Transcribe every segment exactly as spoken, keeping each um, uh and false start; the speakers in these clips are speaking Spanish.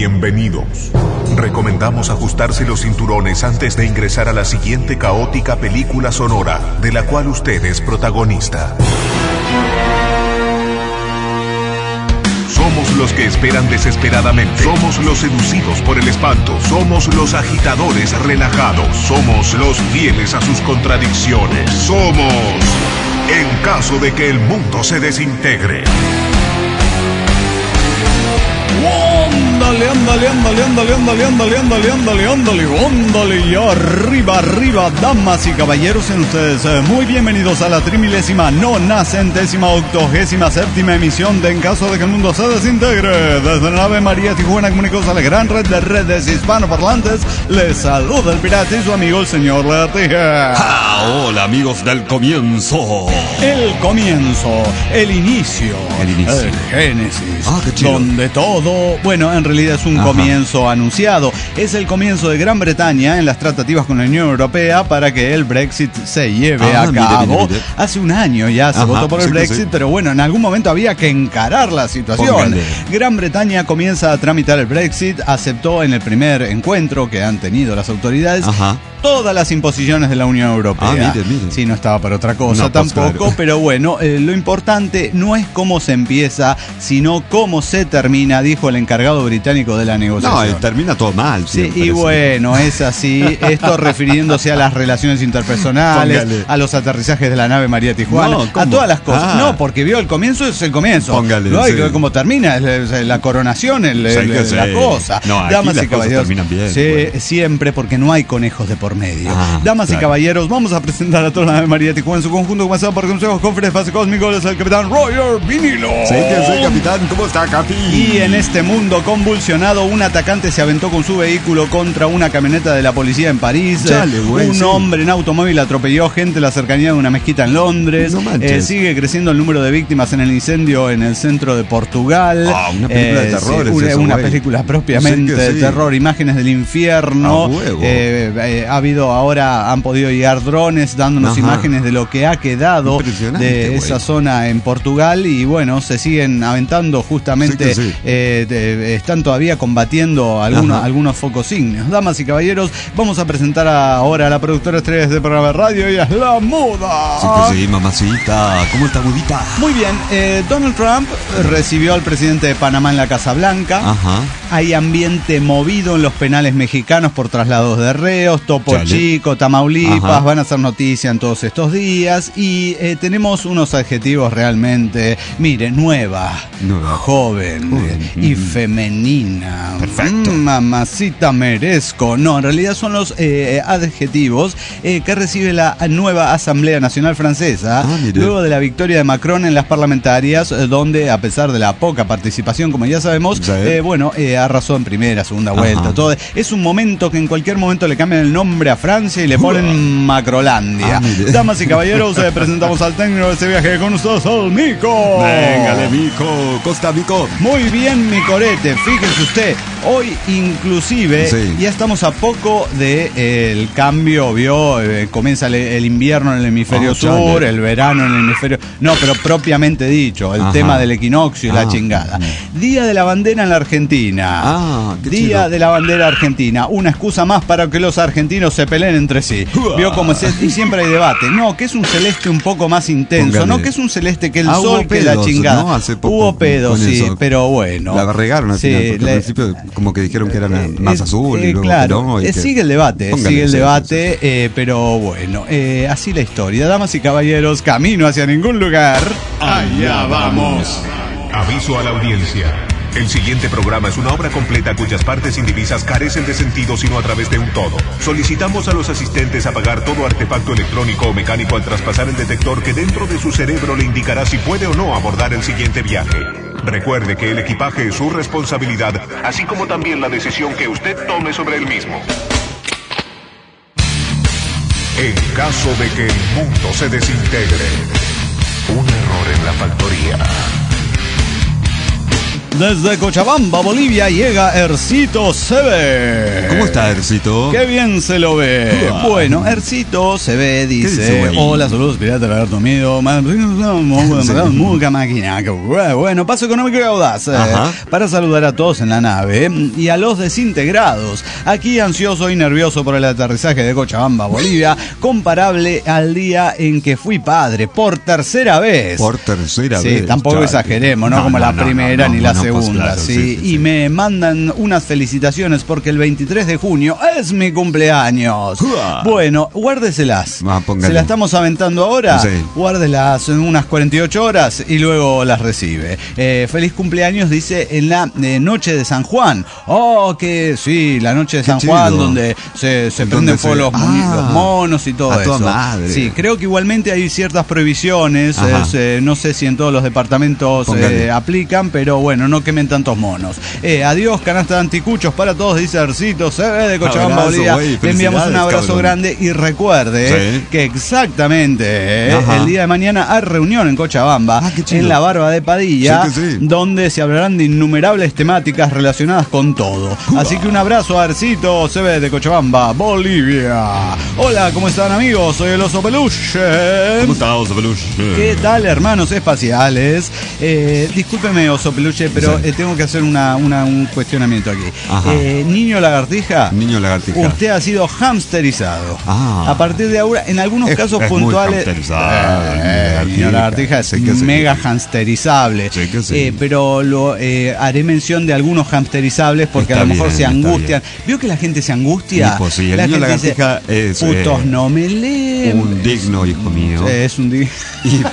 bienvenidos. Recomendamos ajustarse los cinturones antes de ingresar a la siguiente caótica película sonora, de la cual usted es protagonista. Somos los que esperan desesperadamente. Somos los seducidos por el espanto. Somos los agitadores relajados. Somos los fieles a sus contradicciones. Somos, en caso de que el mundo se desintegre. Ándale, ándale, ándale, ándale, ándale, ándale, ándale, ándale, ándale, ándale, y arriba, arriba, damas y caballeros, sean ustedes eh, muy bienvenidos a la trimilésima, nona, centésima, octogésima, séptima emisión de En Caso de que el Mundo se Desintegre. Desde la nave María Tijuana, comunicados a la gran red de redes hispanoparlantes, les saluda el pirata y su amigo el señor Lagartija. Ah, hola amigos del comienzo. El comienzo, el inicio, el inicio, el génesis, ah, qué chido. Donde todo, bueno, en realidad es un Ajá. comienzo anunciado. Es el comienzo de Gran Bretaña en las tratativas con la Unión Europea para que el Brexit se lleve ah, a cabo. Mire, mire. Hace un año ya se Ajá, votó por el sí Brexit, sí. pero bueno, en algún momento había que encarar la situación. Póngale. Gran Bretaña comienza a tramitar el Brexit, aceptó en el primer encuentro que han tenido las autoridades Ajá. todas las imposiciones de la Unión Europea. Ah, mire, mire. Sí, no estaba para otra cosa no, tampoco, pues, claro. pero bueno, eh, lo importante no es cómo se empieza, sino cómo se termina, dijo el encargado británico de la negociación. No, termina todo mal. Sí, y bueno, es así. Esto refiriéndose a las relaciones interpersonales, Póngale. a los aterrizajes de la nave María Tijuana, no, a todas las cosas. Ah. No, porque vio el comienzo, es el comienzo. Póngale, no hay sí. que ver cómo termina, es la coronación, el, sí, el, sí. la cosa. No, Damas y caballeros, terminan bien. Sí, bueno. siempre, porque no hay conejos de por medio. Ah, Damas claro. y caballeros, vamos a presentar a toda la nave María Tijuana en su conjunto, comenzado por consejos, cofres, fase cósmico, es el capitán Roger Vinilo. Sí, que soy capitán, ¿cómo está, Capi? Y en este mundo convulsionado, un atacante se aventó con su vehículo contra una camioneta de la policía en París. Chale, güey, un sí. hombre en automóvil atropelló gente en la cercanía de una mezquita en Londres. No eh, sigue creciendo el número de víctimas en el incendio en el centro de Portugal. Ah, una película eh, de terror. Sí, es una, eso, una güey. película propiamente sí sí. de terror, imágenes del infierno. Ah, eh, eh, ha habido ahora, han podido llegar drones dándonos Ajá. imágenes de lo que ha quedado de güey. esa zona en Portugal. Y bueno, se siguen aventando justamente, sí sí. Eh, de, están todavía combatiendo algunos, algunos focos signos. Damas y caballeros, vamos a presentar ahora a la productora estrella de este programa de radio, ella es la Muda. Sí que sí, mamacita. ¿Cómo está, Mudita? Muy bien, eh, Donald Trump recibió al presidente de Panamá en la Casa Blanca. Ajá. Hay ambiente movido en los penales mexicanos por traslados de reos, Topo Chale. Chico, Tamaulipas, Ajá. van a hacer noticia en todos estos días y eh, tenemos unos adjetivos realmente, mire, nueva, nueva. joven, joven. y Mm. femenina. Perfecto. Mm, mamacita merezco. No, en realidad son los eh, adjetivos eh, que recibe la nueva Asamblea Nacional Francesa ah, luego de la victoria de Macron en las parlamentarias, eh, donde a pesar de la poca participación, como ya sabemos, ¿Sí? eh, bueno, eh, arrasó en primera, segunda vuelta. Ajá. Todo. Es un momento que en cualquier momento le cambian el nombre a Francia y le ponen Macrolandia. Ah, Damas y caballeros, eh, presentamos al técnico de este viaje con ustedes, al Mico. Véngale, Mico. Costa, Mico. Muy bien, mi corete. Fíjese usted, hoy inclusive sí. ya estamos a poco de eh, el cambio, vio, eh, comienza el, el invierno en el hemisferio oh, sur, chale. el verano en el hemisferio... No, pero propiamente dicho, el Ajá. tema del equinoccio y ah. la chingada. Día de la bandera en la Argentina. Ah, qué Día chido. de la bandera argentina. Una excusa más para que los argentinos se peleen entre sí. Vio como se, y siempre hay debate. No, que es un celeste un poco más intenso. Póngale. No, que es un celeste que el ah, sol, que pedos, la chingada. ¿no? Hace poco hubo pedos, sí, eso. pero bueno. La regaron al sí, final, porque le, al principio como que dijeron que era eh, más eh, azul eh, y luego claro, que no. Y eh, que... sigue el debate, Póngale, sigue el sí, debate, sí, sí. Eh, pero bueno, eh, así la historia. Damas y caballeros, camino hacia ningún lugar. Allá vamos. Aviso a la audiencia. El siguiente programa es una obra completa cuyas partes indivisas carecen de sentido sino a través de un todo. Solicitamos a los asistentes apagar todo artefacto electrónico o mecánico al traspasar el detector que dentro de su cerebro le indicará si puede o no abordar el siguiente viaje. Recuerde que el equipaje es su responsabilidad, así como también la decisión que usted tome sobre el mismo. En caso de que el mundo se desintegre, un error en la factoría. Desde Cochabamba, Bolivia, llega Ercito Seve. ¿Cómo está, Ercito? Qué bien se lo ve. Uah. Bueno, Ercito Seve dice: dice, hola, saludos, pirata, lagarto mío. Mucha máquina. Bueno, paso económico y audaz. eh, Para saludar a todos en la nave y a los desintegrados. Aquí ansioso y nervioso por el aterrizaje de Cochabamba, Bolivia, comparable al día en que fui padre por tercera vez. Por tercera sí, vez. Sí, tampoco Chale. exageremos, ¿no? No, Como no, la no, primera no, ni no, la no, pues segunda, claro, sí. sí, sí, Y sí. me mandan unas felicitaciones porque el veintitrés de junio es mi cumpleaños. Uah. Bueno, guárdeselas. Ah, póngale. Se la estamos aventando ahora. Sí. Guárdelas en unas cuarenta y ocho horas y luego las recibe. Eh, feliz cumpleaños, dice, en la eh, noche de San Juan. Oh, que sí, la noche de Qué San chido. Juan, donde se, se Donde prenden fuego se- los, moni- Ah, los monos y todo a toda eso. madre. Sí, creo que igualmente hay ciertas prohibiciones. Ajá. es, eh, no sé si en todos los departamentos Póngale. eh, aplican, pero bueno, no quemen tantos monos. Eh, adiós, canasta de anticuchos para todos, dice Ercito Seve de Cochabamba, Abrazo, Bolivia. güey, Le enviamos un felicidades, abrazo cabrón. grande y recuerde eh, Sí. que exactamente eh, Ajá. el día de mañana hay reunión en Cochabamba, Ah, qué chido. en la Barba de Padilla, Sí que sí. donde se hablarán de innumerables temáticas relacionadas con todo. Así que un abrazo a Ercito Seve de Cochabamba, Bolivia. Hola, ¿cómo están, amigos? Soy el Oso Peluche. ¿Cómo está, Oso Peluche? ¿Qué tal, hermanos espaciales? Eh, discúlpeme, Oso Peluche, pero Sí. eh, tengo que hacer una, una- un cuestionamiento aquí. Ajá. Eh, niño lagartija, Niño lagartija. usted ha sido hamsterizado. Ah. A partir de ahora, en algunos Es- casos es muy puntuales. hamsterizado, el niño Eh, lagartija. niño lagartija es Sí que sí. mega hamsterizable. Sí que sí. Eh, pero lo, eh, haré mención de algunos hamsterizables porque Está a lo mejor bien, se está angustian. ¿Vio que la gente se angustia? Y, pues, sí, el La niño gente dice, lagartija es, putos eh, no me leen. Un digno hijo mío. Es un digno. Y,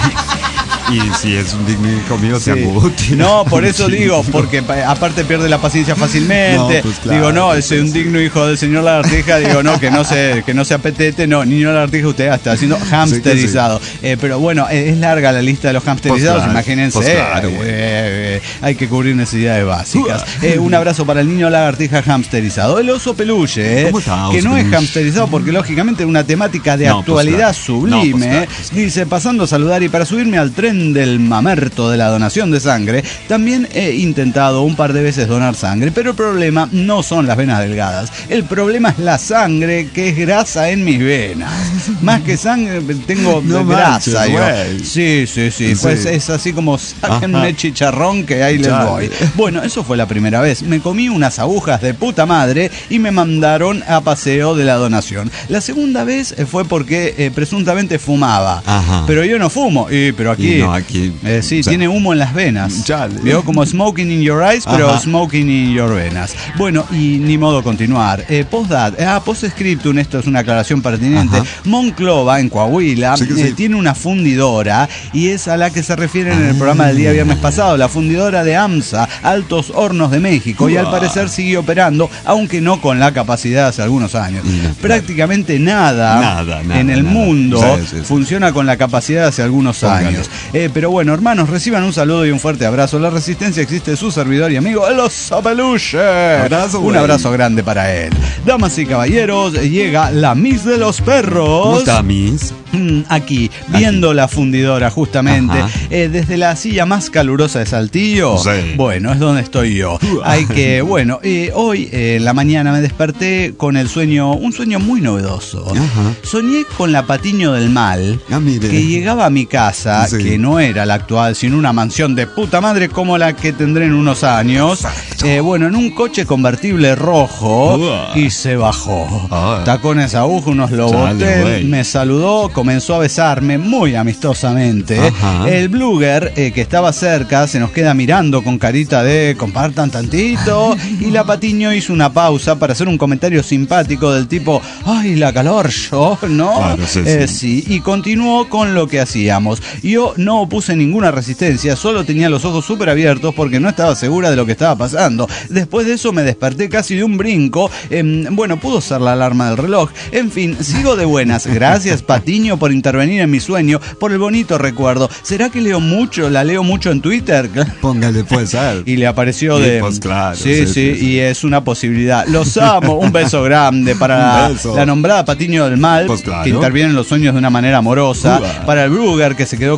y si es un digno hijo mío, se Sí. angustia. No, por eso digo, porque pa- aparte pierde la paciencia fácilmente. No, pues claro, digo, no, es pues un sí. digno hijo del señor lagartija. Digo, no, que no se, que no se apetete. No, niño lagartija, usted está haciendo hamsterizado. Eh, pero bueno, eh, es larga la lista de los hamsterizados, Pues claro, imagínense. pues claro, eh, güey. eh, hay que cubrir necesidades básicas. Eh, un abrazo para el niño lagartija hamsterizado. El oso peluche, eh, ¿Cómo está, que oso no es peluche? hamsterizado porque lógicamente es una temática de No, pues actualidad claro. sublime. No, pues claro, eh, pues claro. Dice, pasando a saludar y para subirme al tren del mamerto de la donación de sangre, también he intentado un par de veces donar sangre, pero el problema no son las venas delgadas. El problema es la sangre, que es grasa en mis venas. Más que sangre, tengo No grasa. manches, yo. güey. Sí, sí, sí. Sí. Pues es así como sáquenme Ajá. chicharrón que ahí les Chale. voy. Bueno, eso fue la primera vez. Me comí unas agujas de puta madre y me mandaron a paseo de la donación. La segunda vez eh, fue porque eh, presuntamente fumaba. Ajá. Pero yo no fumo. Y, pero aquí. Y no, aquí- eh, sí, o sea, tiene humo en las venas. chale. Veo como smoking in your eyes, pero Ajá. smoking in your venas. Bueno, y ni modo continuar. Eh, postdat, ah, postscriptum, esto es una aclaración pertinente. Ajá. Monclova, en Coahuila, Sí que sí. eh, tiene una fundidora y es a la que se refieren en el programa del día viernes pasado, la fundidora de AMSA, Altos Hornos de México, y al Uah. parecer sigue operando, aunque no con la capacidad de hace algunos años. No, Prácticamente nada, Nada, nada, en el nada. mundo Sí, sí, sí. funciona con la capacidad de hace algunos Póngale. años. Eh, pero bueno, hermanos, reciban un saludo y un fuerte abrazo. La resistencia existe de su servidor y amigo, el Oso Peluche. Abrazo, un güey. abrazo grande para él. Damas y caballeros, llega la Miss de los Perros. ¿Cómo está, Miss? Mm, Aquí, viendo la fundidora justamente, Ajá. eh, desde la silla más calurosa de Saltillo. Sí. Bueno, es donde estoy yo. Hay que, bueno, eh, hoy eh, en la mañana me desperté con el sueño, un sueño muy novedoso. Ajá. Soñé con la Patiño del Mal, Ah, mire. que llegaba a mi casa, Sí. que no era la actual, sino una mansión de puta madre como la que tendré en unos años. Eh, bueno, en un coche convertible rojo, Uah. y se bajó. Ah. Tacones aguja, unos Chale, lobotel, güey. me saludó, comenzó a besarme muy amistosamente. Ajá. El blogger eh, que estaba cerca se nos queda mirando con carita de compartan tantito, y la Patiño hizo una pausa para hacer un comentario simpático del tipo, ay, la calor, yo, ¿no? Claro, sí, Eh, sí. sí, y continuó con lo que hacíamos. Yo no opuse ninguna resistencia, solo tenía los ojos súper abiertos porque no estaba segura de lo que estaba pasando. Después de eso me desperté casi de un brinco. Eh, bueno, pudo ser la alarma del reloj. En fin, sigo de buenas. Gracias, Patiño, por intervenir en mi sueño, por el bonito recuerdo. ¿Será que leo mucho? ¿La leo mucho en Twitter? Póngale, puede ser. Y le apareció Sí, de... pues, claro, sí, sí, sí, sí, y es una posibilidad. Los amo. Un beso grande para Un beso. la nombrada Patiño del Mal, Pues, claro. que interviene en los sueños de una manera amorosa. Uah. Para el Brugger, que se quedó con cara de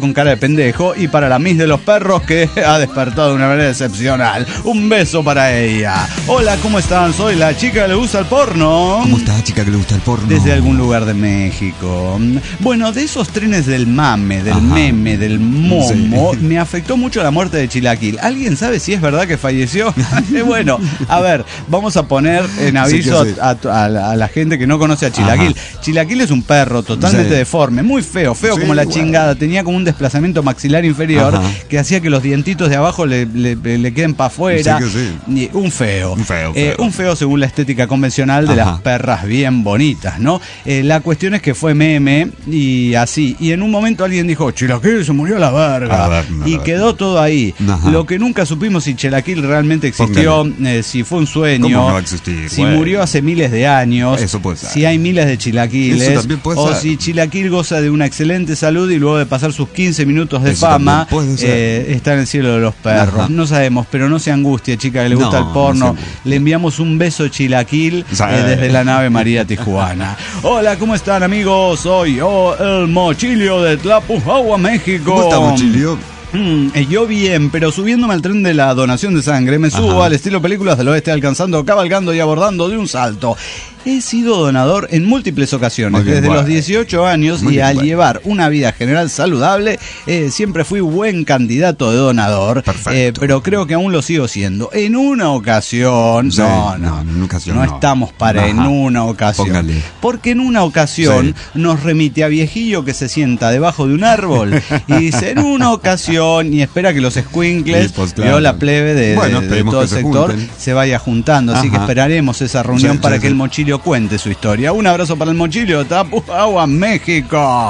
pendejo, y para la Miss de los perros, que ha despertado de una manera excepcional. Un beso para ella. Hola, ¿cómo están? Soy la chica que le gusta el porno. ¿Cómo está, chica que le gusta el porno? Desde algún lugar de México. Bueno, de esos trenes del mame, del Ajá. meme, del momo, sí. me afectó mucho la muerte de Chilaquil. ¿Alguien sabe si es verdad que falleció? Bueno, a ver, vamos a poner en aviso sí, sí. A, a, a la gente que no conoce a Chilaquil. Ajá. Chilaquil es un perro totalmente sí. deforme, muy feo, feo sí, como la bueno. chingada. Tenía como un desplazamiento maxilar inferior Ajá. que hacía que los dientitos de abajo le, le, le queden para afuera. Sí sí. Un feo. Un feo, feo. Eh, un feo según la estética convencional de Ajá. las perras bien bonitas, ¿no? Eh, la cuestión es que fue meme y así. Y en un momento alguien dijo, Chilaquil se murió a la verga. A ver, a y ver. Quedó todo ahí. Ajá. Lo que nunca supimos si Chilaquil realmente existió, eh, si fue un sueño, ¿Cómo no va a existir? Si bueno. murió hace miles de años, Eso puede ser. si hay miles de Chilaquiles, o ser. si Chilaquil goza de una excelente salud y luego de pasar sus quince minutos de Eso fama, eh, está en el cielo de los perros. Ajá. No sabemos, pero no se angustie, chica que le gusta no, el porno. No le enviamos un beso Chilaquil eh, desde la nave María Tijuana. Hola, ¿cómo están, amigos? Soy yo, el Mochilio de Tlapujahua, México. ¿Cómo está, Mochilio? Mm, yo bien, pero subiéndome al tren de la donación de sangre, me subo Ajá. al estilo películas del oeste, alcanzando, cabalgando y abordando de un salto. He sido donador en múltiples ocasiones, bien, desde bueno. los dieciocho años, Muy y bien, al bueno. llevar una vida general saludable, eh, siempre fui buen candidato de donador, eh, pero creo que aún lo sigo siendo. En una ocasión, sí, no, no, no, en una ocasión no, no estamos para Ajá. en una ocasión, Póngale. porque en una ocasión sí. nos remite a viejillo que se sienta debajo de un árbol y dice, en una ocasión, y espera que los escuincles, sí, pues, claro. yo la plebe de, bueno, de, de todo el se sector, junten. se vaya juntando, así Ajá. que esperaremos esa reunión sí, para sí, que sí. el Mochilio cuente su historia. Un abrazo para el Mochilio de Tlapujahua, México.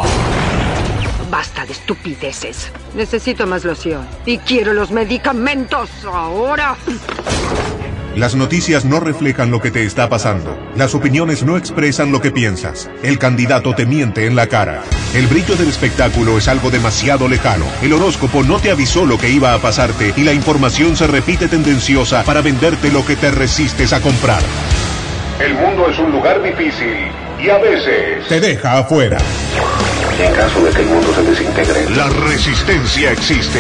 Basta de estupideces. Necesito más loción. Y quiero los medicamentos ahora. Las noticias no reflejan lo que te está pasando. Las opiniones no expresan lo que piensas. El candidato te miente en la cara. El brillo del espectáculo es algo demasiado lejano. El horóscopo no te avisó lo que iba a pasarte y la información se repite tendenciosa para venderte lo que te resistes a comprar. El mundo es un lugar difícil y a veces te deja afuera. En caso de que el mundo se desintegre, la resistencia existe.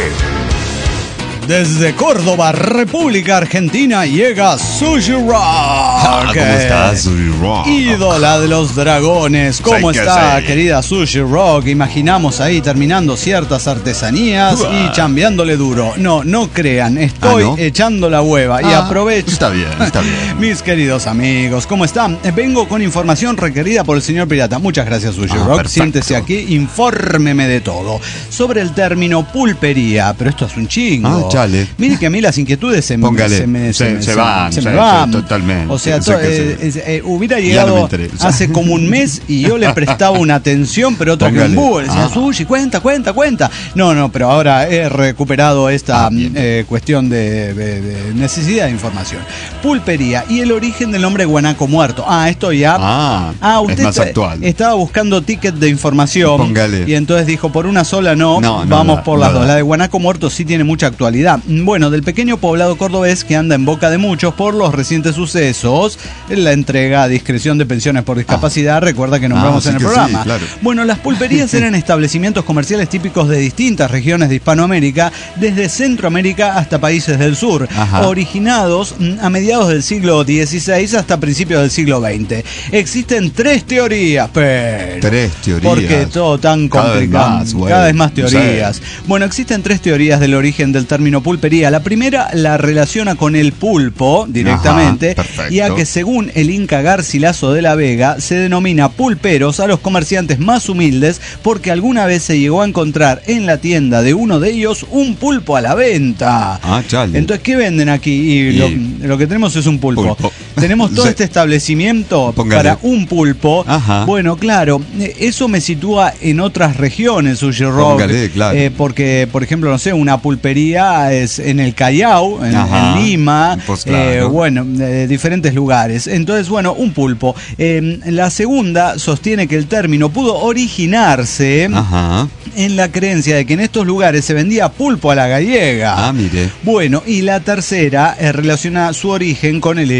Desde Córdoba, República Argentina, llega Sushi Rock. Ah, ¿cómo estás, Sushi Rock? Ídola de los dragones. ¿Cómo sí, está, sí. querida Sushi Rock? Imaginamos ahí terminando ciertas artesanías uh, y chambeándole duro. No, no crean, estoy ah, ¿no? echando la hueva. Ah, y aprovecho. Está bien, está bien. Mis queridos amigos, ¿cómo están? Vengo con información requerida por el señor Pirata. Muchas gracias, Sushi ah, Rock. Perfecto. Siéntese aquí, infórmeme de todo. Sobre el término pulpería, pero esto es un chingo. Ah, Chale. Mire que a mí las inquietudes se, Póngale, se me se, se, se van, se, se se, me van. Se, totalmente. O sea, sí, to, eh, eh, eh, hubiera llegado no hace como un mes y yo le prestaba una atención, pero otra Póngale. que un búho. Le decía, ah. Sushi, cuenta, cuenta, cuenta. No, no, pero ahora he recuperado esta ah, eh, cuestión de, de, de necesidad de información. Pulpería y el origen del nombre guanaco muerto. Ah, esto ya. Ah, ah usted es más actual. Estaba buscando ticket de información. Póngale. Y entonces dijo, por una sola no, no, no vamos no, por no, las no. dos. La de guanaco muerto sí tiene mucha actualidad. Bueno, del pequeño poblado cordobés que anda en boca de muchos por los recientes sucesos, la entrega a discreción de pensiones por discapacidad, ah. recuerda que nombramos ah, sí en el programa. Sí, claro. Bueno, las pulperías eran establecimientos comerciales típicos de distintas regiones de Hispanoamérica, desde Centroamérica hasta países del sur, Ajá. originados a mediados del siglo dieciséis hasta principios del siglo veinte. Existen tres teorías, pero... Tres teorías. Porque todo tan complicado. Cada vez más, bueno, cada vez más teorías. Sí. Bueno, existen tres teorías del origen del término pulpería. La primera la relaciona con el pulpo directamente, Ajá, y a que según el Inca Garcilaso de la Vega se denomina pulperos a los comerciantes más humildes porque alguna vez se llegó a encontrar en la tienda de uno de ellos un pulpo a la venta. Ah, chale. Entonces, ¿qué venden aquí? Y y... Lo, lo que tenemos es un pulpo. pulpo. Tenemos todo sí. este establecimiento Póngale. para un pulpo. Ajá. Bueno, claro, eso me sitúa en otras regiones, Sushi Rock. Póngale, claro. eh, porque, por ejemplo, no sé, una pulpería es en el Callao, en, en Lima, pues claro. eh, bueno, eh, diferentes lugares. Entonces, bueno, un pulpo. Eh, la segunda sostiene que el término pudo originarse Ajá. en la creencia de que en estos lugares se vendía pulpo a la gallega. Ah, mire. Bueno, y la tercera eh, relaciona su origen con el hecho de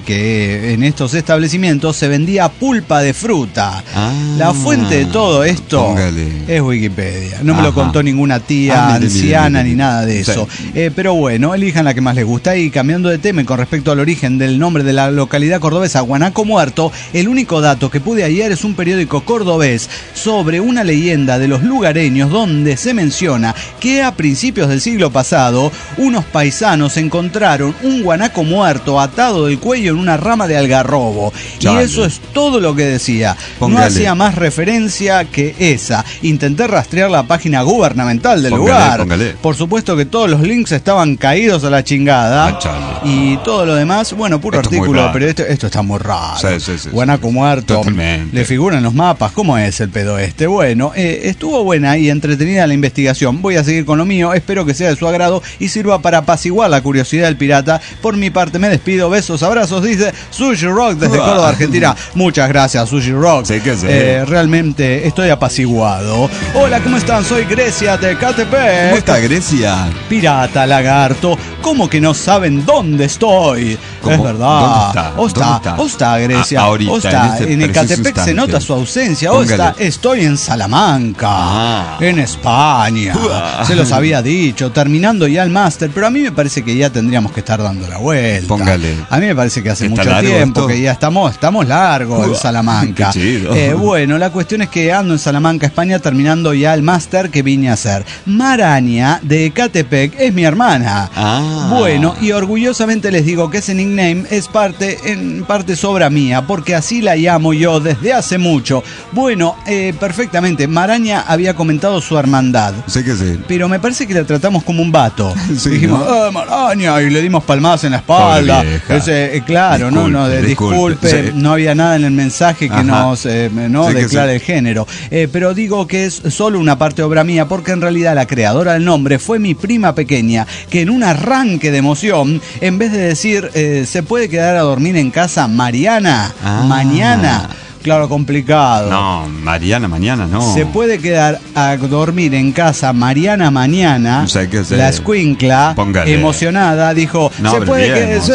que en estos establecimientos se vendía pulpa de fruta. Ah, la fuente de todo esto póngale. es Wikipedia. No Ajá. me lo contó ninguna tía ah, mire, anciana mire, mire, mire. ni nada de eso. Sí. Eh, pero bueno, elijan la que más les gusta. Y cambiando de tema con respecto al origen del nombre de la localidad cordobesa Guanaco Muerto, el único dato que pude hallar es un periódico cordobés sobre una leyenda de los lugareños donde se menciona que a principios del siglo pasado unos paisanos encontraron un guanaco muerto atado del cuello en una rama de algarrobo. Chale. Y eso es todo lo que decía. Póngale. No hacía más referencia que esa. Intenté rastrear la página gubernamental del póngale, lugar. Póngale. Por supuesto que todos los links estaban caídos a la chingada. Ah, y todo lo demás, bueno, puro esto artículo, pero esto, esto está muy raro. Sí, sí, sí, guanaco sí, muerto. Totalmente. Le figuran los mapas. ¿Cómo es el pedo este? Bueno, eh, estuvo buena y entretenida la investigación. Voy a seguir con lo mío. Espero que sea de su agrado y sirva para apaciguar la curiosidad del pirata. Por mi parte me despido. Besos, abrazos, dice Sushi Rock desde Córdoba, Argentina. Muchas gracias, Sushi Rock. Sí, que sí. Eh, realmente estoy apaciguado. Hola, ¿cómo están? Soy Grecia de Ecatepec. ¿Cómo está Grecia? Pirata, lagarto. ¿Cómo que no saben dónde estoy? ¿Cómo? Es verdad. ¿Dónde está? O está, está? O está Grecia. A, ahorita, o está. En, este en Ecatepec instante. Se nota su ausencia. O está, estoy en Salamanca. Ah. En España. Uh. Se los había dicho. Terminando ya el máster. Pero a mí me parece que ya tendríamos que estar dando la vuelta. Póngale. A mí me parece que hace mucho tiempo esto? que ya estamos, estamos largos uh. en Salamanca. Qué chido. Eh, bueno, la cuestión es que ando en Salamanca, España, terminando ya el máster que vine a hacer. Maraña de Ecatepec es mi hermana. Ah. Bueno, y orgullosamente les digo que ese nickname es parte, en parte sobra mía, porque así la llamo yo desde hace mucho. Bueno, eh, perfectamente. Maraña había comentado su hermandad. Sé que sí. Pero me parece que la tratamos como un vato. Sí, dijimos, ¿no? ¡Eh, Maraña! Y le dimos palmadas en la espalda. Ese, eh, claro, disculpe, no, no, de, disculpe. disculpe. Sí. No había nada en el mensaje que Ajá. nos eh, no sí declara sí. el género. Eh, pero digo que es solo una parte obra mía, porque en realidad la creadora del nombre fue mi prima pequeña, que en un arranque de emoción, en vez de decir eh, se puede quedar a dormir en casa Mariana ah. mañana, claro, complicado. No, Mariana mañana, no. Se puede quedar a dormir en casa Mariana mañana. No sé qué sé. La escuincla, Póngale. emocionada, dijo, no, se puede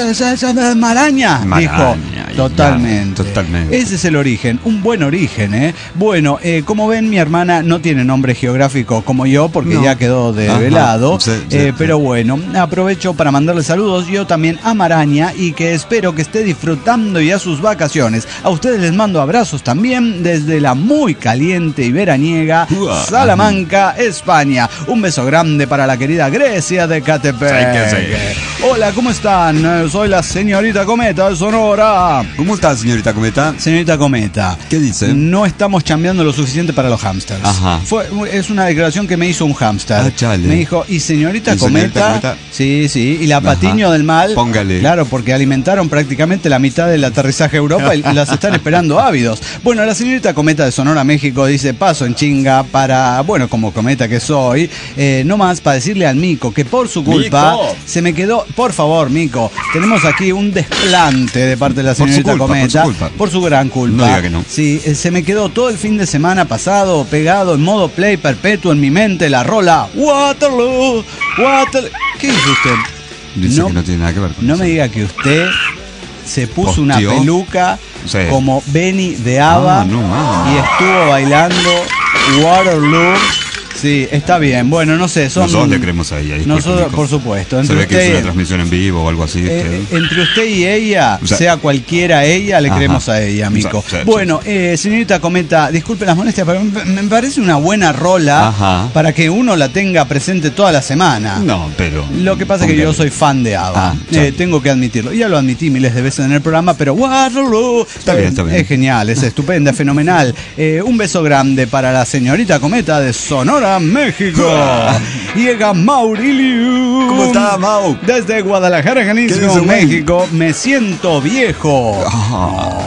que Maraña, Maraña, dijo. Totalmente. Ya, totalmente. Ese es el origen, un buen origen, ¿eh? Bueno, eh, como ven, mi hermana no tiene nombre geográfico como yo, porque no. ya quedó develado. Sí, sí, eh, sí. Pero bueno, aprovecho para mandarle saludos yo también a Maraña y que espero que esté disfrutando ya sus vacaciones. A ustedes les mando abrazos también desde la muy caliente y veraniega Uah. Salamanca, España. Un beso grande para la querida Grecia de Ecatepec. Hola, ¿cómo están? Soy la señorita Cometa de Sonora. ¿Cómo está, señorita Cometa? Señorita Cometa. ¿Qué dice? No estamos chambeando lo suficiente para los hamsters. Ajá. Fue, es una declaración que me hizo un hamster. Ah, chale. Me dijo, ¿y señorita, ¿Y Cometa? señorita Cometa? Sí, sí. Y la Ajá. Patiño del Mal. Póngale. Claro, porque alimentaron prácticamente la mitad del aterrizaje a Europa y las están esperando ávidos. Bueno, la señorita Cometa de Sonora, México, dice, paso en chinga para, bueno, como cometa que soy, eh, no más para decirle al Mico que por su culpa Mico. se me quedó, por favor, Mico, tenemos aquí un desplante de parte de la señorita Por su culpa, Cometa, por su, por su gran culpa. No diga que no. Sí, se me quedó todo el fin de semana pasado pegado en modo play perpetuo en mi mente la rola Waterloo, Waterloo. ¿Qué dice usted? Dice no, que no tiene nada que ver con No eso. me diga que usted se puso Postió. una peluca sí. como Benny de ABBA ah, no, no. y estuvo bailando Waterloo. Sí, está bien. Bueno, no sé, son... Nosotros le creemos a ella. Nosotros, por supuesto. Entre Se ve usted, que es una transmisión en vivo o algo así. Eh, entre usted y ella, o sea, sea cualquiera ella, le ajá. creemos a ella, Mico. O sea, bueno, eh, señorita Cometa, disculpe las molestias, pero me parece una buena rola ajá. para que uno la tenga presente toda la semana. No, pero... Lo que pasa es que yo soy fan de ABBA. Ah, eh, tengo que admitirlo. Ya lo admití miles de veces en el programa, pero Waterloo está bien, está bien. Es genial, es estupenda, fenomenal. Eh, un beso grande para la señorita Cometa de Sonora, México. Llega Mauriliu. ¿Cómo está, Mau? Desde Guadalajara, Jalisco, México. Me siento viejo. Oh.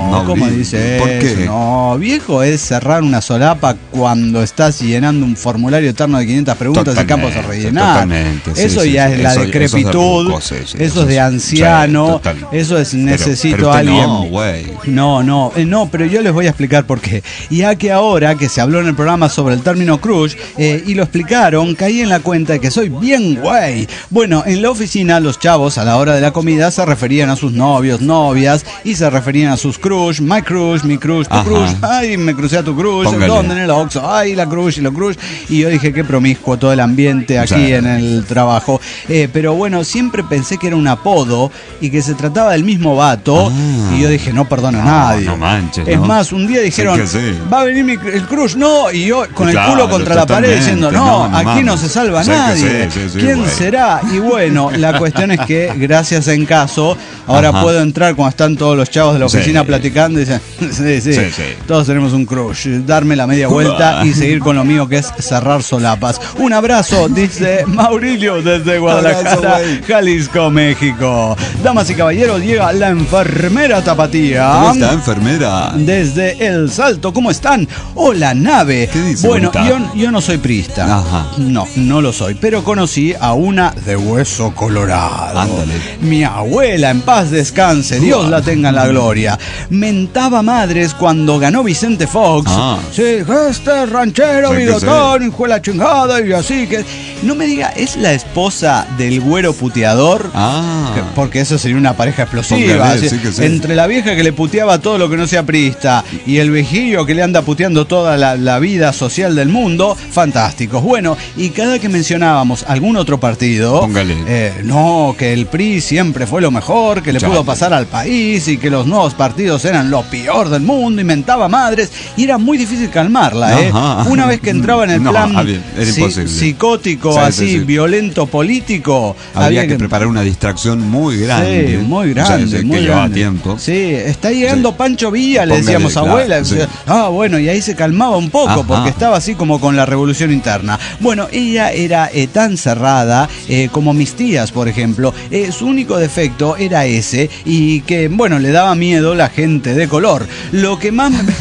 Mauricio. ¿Cómo dice ¿Por eso? qué? No, viejo es cerrar una solapa cuando estás llenando un formulario eterno de quinientas preguntas Totalmente, y campos a rellenar. Totalmente, sí, eso sí, ya sí. es la Eso- decrepitud, eso es de ruco, sí, sí, eso es de anciano, sí, total. eso es Pero- necesito pero a usted alguien. no, güey. No, no, eh, no, pero yo les voy a explicar por qué. Ya que ahora que se habló en el programa sobre el término crush eh, y lo explicaron, caí en la cuenta de que soy bien güey. Bueno, en la oficina los chavos a la hora de la comida se referían a sus novios, novias y se referían a sus crush, my crush, mi crush, tu Ajá. crush, ay, me crucé a tu crush, Póngale. ¿dónde? En el Oxxo, ay, la crush y lo crush. Y yo dije, qué promiscuo todo el ambiente aquí Sí. en el trabajo. Eh, pero bueno, siempre pensé que era un apodo y que se trataba del mismo vato. Ah. Y yo dije, no perdono a No, nadie. no manches, Es ¿no? más, un día dijeron, Sí que sí. va a venir mi, el crush, no, y yo con el Claro, culo contra la pared totalmente. diciendo, no, No, no aquí mames. no se salva Sí que nadie. sí, sí, sí, ¿Quién güey. será? Y bueno, la cuestión es que gracias en caso, ahora Ajá. puedo entrar cuando están todos los chavos de la oficina Sí. platicando y dicen, sí, sí, Sí, sí. todos tenemos un crush, darme la media vuelta y seguir con lo mío que es cerrar solapas. Un abrazo, dice Maurilio desde Guadalajara, Abrazo, güey. Jalisco, México. Damas y caballeros, llega la enfermera Tapatía. ¿Cómo está, enfermera? Desde El Salto, ¿cómo están? Hola, nave. ¿Qué dice, bueno, bonita? yo, yo no soy priista. Ajá. No, no lo soy, pero conocí a una de hueso colorado. Ándale. Mi abuela, en paz descanse, Dios la tenga en la gloria. Mentaba madres cuando ganó Vicente Fox. Ah. Sí, este ranchero, Sí que bigotón, hijo de la chingada, y así que. No me diga, ¿es la esposa del güero puteador? Ah. Que- Porque eso sería una pareja explosiva. Póngale, así, sí que sí. Entre la vieja que le puteaba todo lo que no sea priista y el viejillo que le anda puteando toda la, la vida social del mundo, fantásticos. Bueno, y cada que mencionábamos algún otro partido, Póngale. eh, no, que el P R I siempre fue lo mejor, que le Chale. pudo pasar al país y que los nuevos partidos eran lo peor del mundo, inventaba madres, y era muy difícil calmarla, ¿eh? Ajá. Una vez que entraba en el No, plan había- era si- imposible. psicótico, Sí, sí, así, sí. violento, político, Había que preparar una distracción muy grande. Sí, muy O sea, grande, que muy llevaba grande. tiempo. Sí, está llegando Sí. Pancho Villa, le Póngale, decíamos claro, abuela. sí. Ah, bueno, y ahí se calmaba un poco Ajá. porque estaba así como con la revolución interna. Bueno, ella era eh, tan cerrada eh, como mis tías, por ejemplo. Eh, su único defecto era ese y que, bueno, le daba miedo la gente de color. Lo que más me...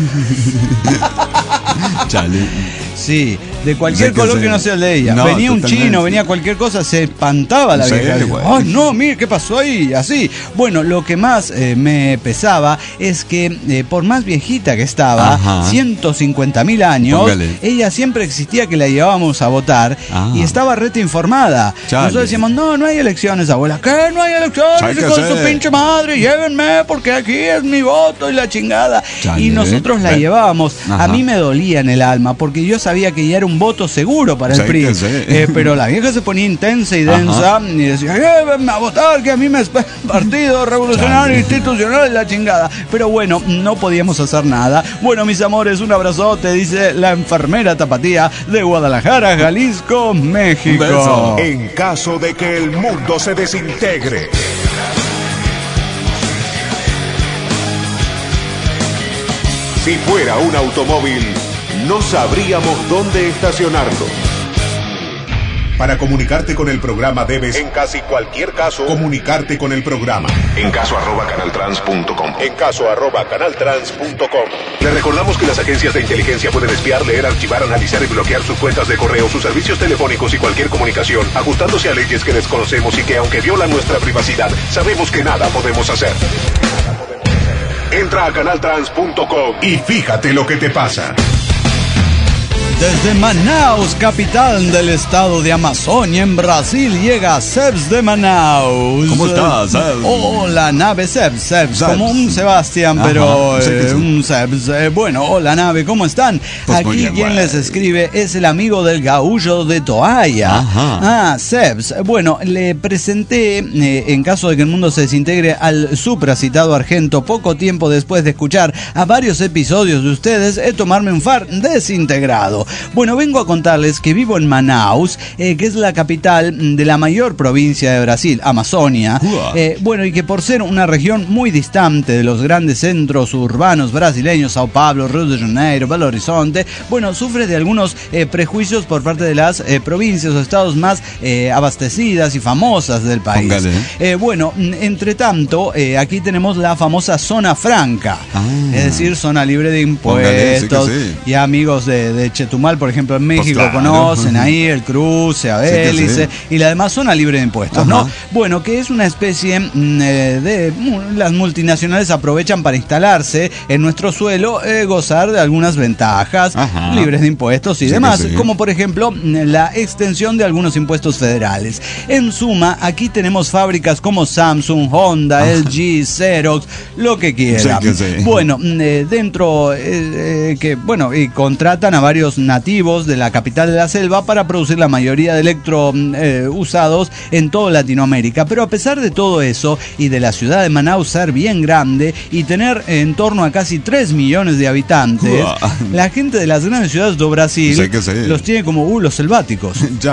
Chale. Sí, de cualquier Sí que color sí. que no sea el de ella. No, venía un totalmente. chino, venía cualquier cosa, se espantaba la Sí, vieja. güey. Ay, no, mire, ¿qué pasó ahí? Así. Bueno, lo que más eh, me pesaba es que eh, por más viejita que estaba, Ajá. ciento cincuenta mil años, Póngale. ella siempre existía que la llevábamos a votar Ah. y estaba rete informada. Chale. Nosotros decíamos, no, no hay elecciones, abuela. ¿Qué? No hay elecciones, ¿Sabe qué hijo de su hacer? pinche madre, llévenme porque aquí es mi voto y la chingada. Chale. Y nosotros la Ve. llevábamos. Ajá. A mí me dolía en el alma porque yo sabía que ya era un voto seguro para el Sí P R I. que sí. Eh, pero la vieja se ponía intensa y Ajá. densa y decía, llévenme a votar, que a mí me espera el Partido Revolucionario Chale. Institucional y la chingada. Pero bueno, no podíamos hacer nada. Bueno, mis amores, un abrazote, dice la enfermera Tapatía de Guadalajara, Jalisco, México. Un beso. En caso de que el mundo se desintegre. Si fuera un automóvil, no sabríamos dónde estacionarlo. Para comunicarte con el programa debes, en casi cualquier caso, comunicarte con el programa. En caso arroba canaltrans punto com. En caso arroba canaltrans punto com. Le recordamos que las agencias de inteligencia pueden espiar, leer, archivar, analizar y bloquear sus cuentas de correo, sus servicios telefónicos y cualquier comunicación, ajustándose a leyes que desconocemos y que, aunque violan nuestra privacidad, sabemos que nada podemos hacer. Entra a canaltrans punto com y fíjate lo que te pasa. Desde Manaus, capital del estado de Amazonia, en Brasil, llega Sebs de Manaus. ¿Cómo estás, Sebs? Hola, nave Sebs, Sebs, Sebs. como un Sebastián, Ajá, pero sí que eh, sí. un Sebs. Eh, bueno, hola, nave, ¿cómo están? Pues muy Aquí bien, quien güey. les escribe es el amigo del gaullo de Toalla. Ajá. Ah, Sebs. Bueno, le presenté, eh, en caso de que el mundo se desintegre, al supracitado Argento poco tiempo después de escuchar a varios episodios de ustedes, eh, tomarme un far desintegrado. Bueno, vengo a contarles que vivo en Manaus, eh, que es la capital de la mayor provincia de Brasil, Amazonia. Eh, bueno, y que por ser una región muy distante de los grandes centros urbanos brasileños, Sao Paulo, Río de Janeiro, Belo Horizonte, bueno, sufre de algunos eh, prejuicios por parte de las eh, provincias o estados más eh, abastecidas y famosas del país. Eh, bueno, entre tanto, eh, aquí tenemos la famosa zona franca, ah. es decir, zona libre de impuestos. Sí sí. Y amigos de, de Chetumal, por ejemplo, en México, pues claro, conocen ahí el cruce, a Bélice, sí sí. y la demás zona libre de impuestos, ajá. ¿no? Bueno, que es una especie eh, de... Las multinacionales aprovechan para instalarse en nuestro suelo, eh, gozar de algunas ventajas, ajá. libres de impuestos y sí demás, sí. como por ejemplo la extensión de algunos impuestos federales. En suma, aquí tenemos fábricas como Samsung, Honda, ajá. L G, Xerox, lo que quieran. Sí, sí. Bueno, eh, dentro eh, eh, que bueno, y contratan a varios nativos de la capital de la selva para producir la mayoría de electro eh, usados en toda Latinoamérica. Pero a pesar de todo eso y de la ciudad de Manaus ser bien grande y tener en torno a casi tres millones de habitantes, uh. la gente de las grandes ciudades de Brasil sí que sí. los tiene como uh, los selváticos.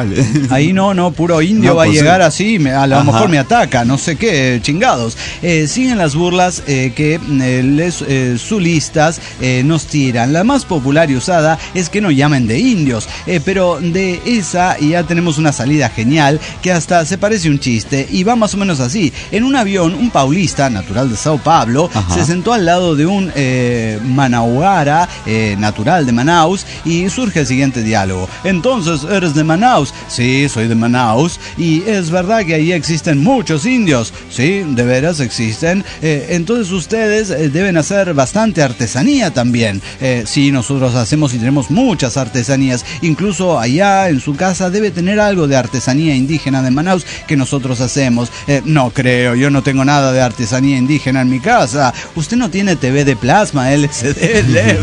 Ahí no, no, puro indio no, va pues a llegar sí. así, a lo ajá. mejor me ataca, no sé qué, chingados. Eh, siguen las burlas eh, que eh, les eh, zulistas eh, nos tiran. La más popular y usada es que nos llamen de indios, eh, pero de esa ya tenemos una salida genial que hasta se parece un chiste y va más o menos así. En un avión, un paulista, natural de Sao Paulo, ajá. se sentó al lado de un eh, manauara, eh, natural de Manaus, y surge el siguiente diálogo. Entonces, ¿eres de Manaus? Sí, soy de Manaus. ¿Y es verdad que ahí existen muchos indios? Sí, de veras existen. Eh, entonces ustedes eh, deben hacer bastante artesanía también. Eh, sí, nosotros hacemos y tenemos muchas artesanías. Incluso allá en su casa debe tener algo de artesanía indígena de Manaus que nosotros hacemos. Eh, no creo, yo no tengo nada de artesanía indígena en mi casa. Usted no tiene T V de plasma, L C D,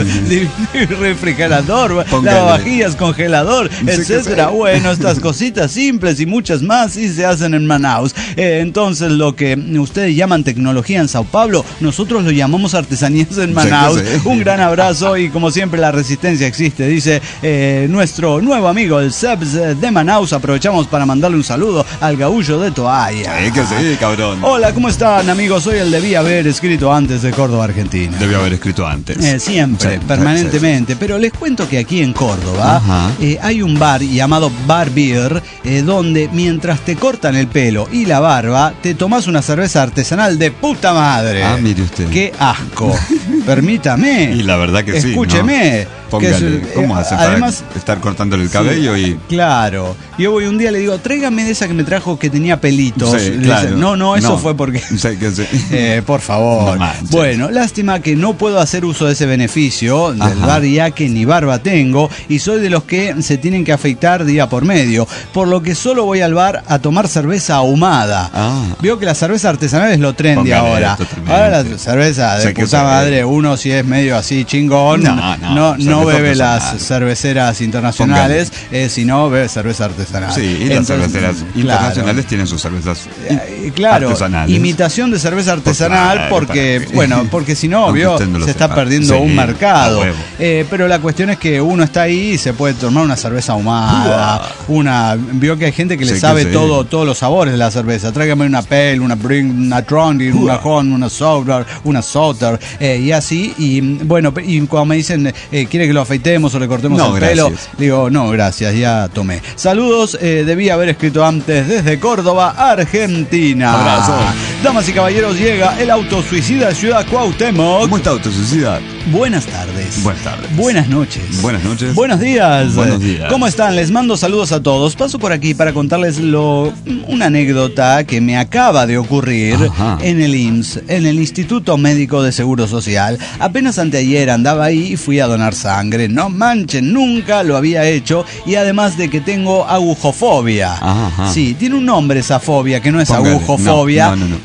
L E D, refrigerador, lavavajillas, congelador, etcétera. Bueno, estas cositas simples y muchas más sí se hacen en Manaus. Eh, entonces, lo que ustedes llaman tecnología en Sao Paulo, nosotros lo llamamos artesanías en Manaus. Sí, sí. Un gran abrazo y como siempre la resistencia existe, dice eh, nuestro nuevo amigo el Sebs de Manaus. Aprovechamos para mandarle un saludo al gaullo de Toalla. Sí, que sí, cabrón. Hola, ¿cómo están, amigos? Soy el debía haber escrito antes de Córdoba, Argentina. Debió haber escrito antes. Eh, siempre, sí, permanentemente. Sí, sí. Pero les cuento que aquí en Córdoba eh, hay un bar llamado Bar Beer, eh, donde mientras te cortan el pelo y la barba, te tomás una cerveza artesanal de puta madre. Ah, mire usted. ¡Qué asco! Permítame. Y la verdad que sí. Escúcheme. ¿No? Póngale, es, ¿cómo hacen además, para estar cortándole el cabello? Sí, y claro. Yo voy un día le digo, tráigame de esa que me trajo que tenía pelitos. Sí, claro. Dice, no, no, eso no, fue porque... Sí, que sí. eh, por favor. No bueno, lástima que no puedo hacer uso de ese beneficio del Ajá. bar, ya que ni barba tengo y soy de los que se tienen que afeitar día por medio, por lo que solo voy al bar a tomar cerveza ahumada. Ah. Veo que la cerveza artesanal es lo trendy ahora. Ahora la cerveza de sí, puta madre, uno si es medio así chingón, no, no, no, no bebe las cerveceras internacionales, eh, sino bebe cerveza artesanal. Sí, y las Entonces, cerveceras claro. internacionales tienen sus cervezas eh, claro, artesanales. Imitación de cerveza artesanal, pues, porque, porque bueno, porque si no, vio, se está sepa. perdiendo sí, un mercado. Eh, pero la cuestión es que uno está ahí y se puede tomar una cerveza ahumada, uh, una, vio que hay gente que le sí, sabe que sí. todo, todos los sabores de la cerveza. Tráigame una Pale, una Bring, una Trondheim, uh. una Horn, una Souther, una Souther, eh, y así, y bueno, y cuando me dicen, eh, ¿quiere que lo afeitemos o le cortemos no, el gracias. pelo? Digo, no, gracias, ya tomé. Saludos, eh, debí haber escrito antes desde Córdoba, Argentina. Abrazo. Damas y caballeros, llega el autosuicida de Ciudad Cuauhtémoc. ¿Cómo está autosuicida? Buenas tardes. Buenas tardes. Buenas noches. Buenas noches. Buenos días. Buenos días. ¿Cómo están? Les mando saludos a todos. Paso por aquí para contarles lo, una anécdota que me acaba de ocurrir Ajá. en el I M S S, en el Instituto Médico de Seguro Social. Apenas anteayer andaba ahí y fui a donar sangre. No manchen, nunca lo había hecho y además de que tengo agujofobia. Ajá. Sí, tiene un nombre esa fobia, que no es Póngale. agujofobia. No, no, no, no.